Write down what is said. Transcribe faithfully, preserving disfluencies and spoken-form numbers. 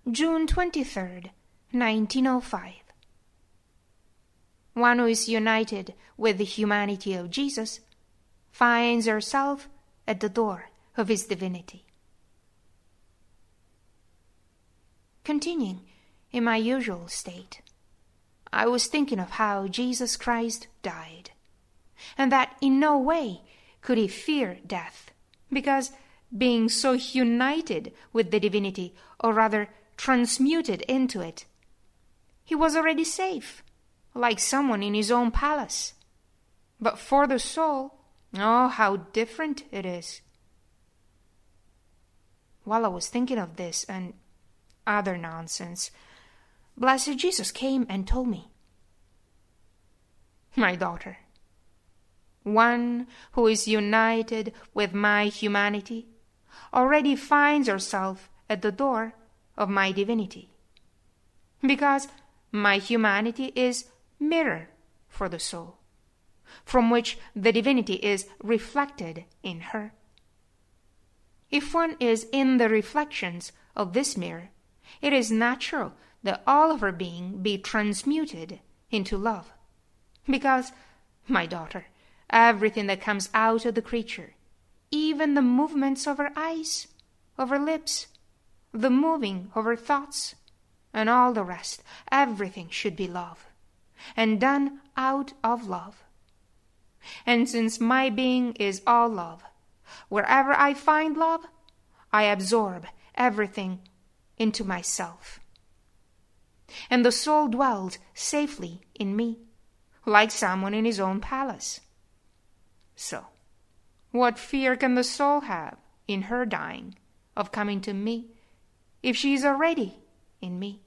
June twenty-third, nineteen oh five. One who is united with the humanity of Jesus finds herself at the door of his divinity. Continuing in my usual state, I was thinking of how Jesus Christ died, and that in no way could he fear death, because being so united with the divinity, or rather transmuted into it, he was already safe, like someone in his own palace. But for the soul, oh, how different it is. While I was thinking of this and other nonsense, Blessed Jesus came and told me, "My daughter, one who is united with my humanity already finds herself at the door of my divinity, because my humanity is mirror for the soul, from which the divinity is reflected in her. If one is in the reflections of this mirror, it is natural that all of her being be transmuted into love, because, my daughter, everything that comes out of the creature, even the movements of her eyes, of her lips, the moving of her thoughts, and all the rest, everything should be love, and done out of love. And since my being is all love, wherever I find love, I absorb everything into myself. And the soul dwells safely in me, like someone in his own palace. So, what fear can the soul have in her dying of coming to me, if she is already in me?